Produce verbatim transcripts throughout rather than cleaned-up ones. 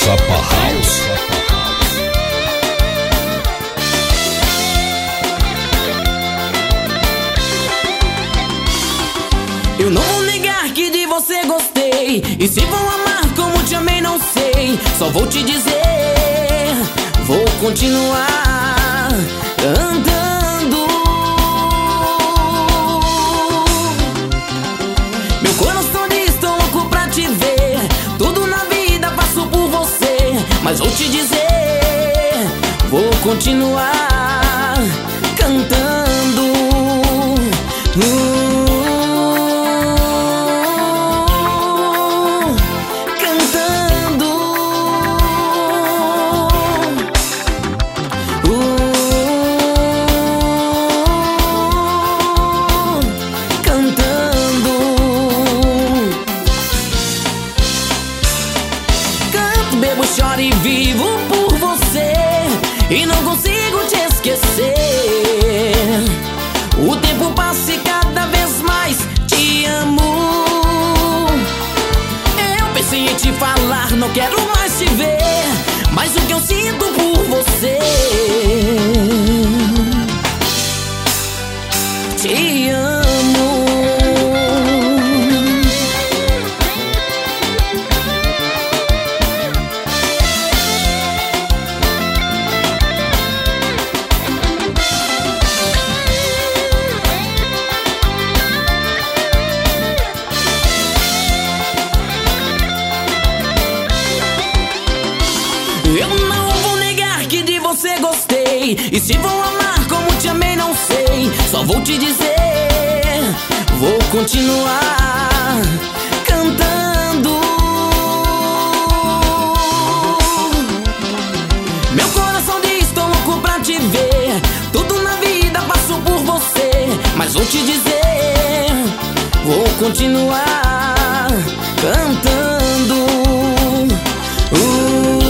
Sapa House. Eu não vou negar que de você gostei, e se vou amar como te amei não sei. Só vou te dizer, vou continuar cantando. Meu coração diz, tô louco pra te ver. Tudo na vida passo por você, mas vou te dizer, vou continuar cantando. uh. Bebo, choro e vivo por você, e não consigo te esquecer. O tempo passa e cada vez mais te amo. Eu pensei em te falar, não quero mais te ver, mas o que eu sinto por você, te amo. Eu não vou negar que de você gostei, e se vou amar como te amei não sei. Só vou te dizer, vou continuar cantando. Meu coração diz, tô louco pra te ver. Tudo na vida passo por você, mas vou te dizer, vou continuar cantando. uh.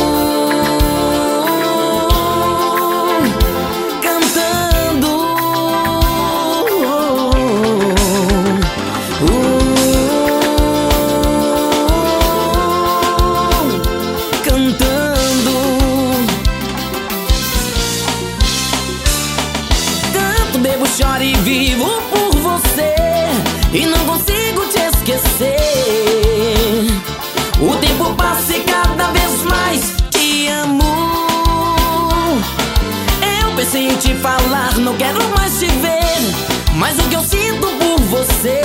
Bebo, choro e vivo por você, e não consigo te esquecer. O tempo passa e cada vez mais te amo. Eu pensei em te falar, não quero mais te ver, mas o que eu sinto por você,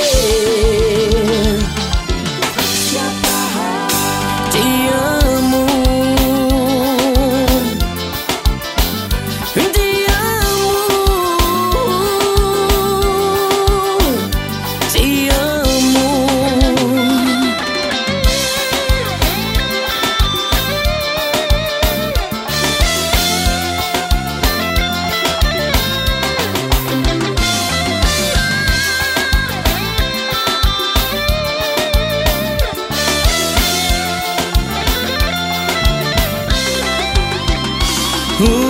te amo. Uh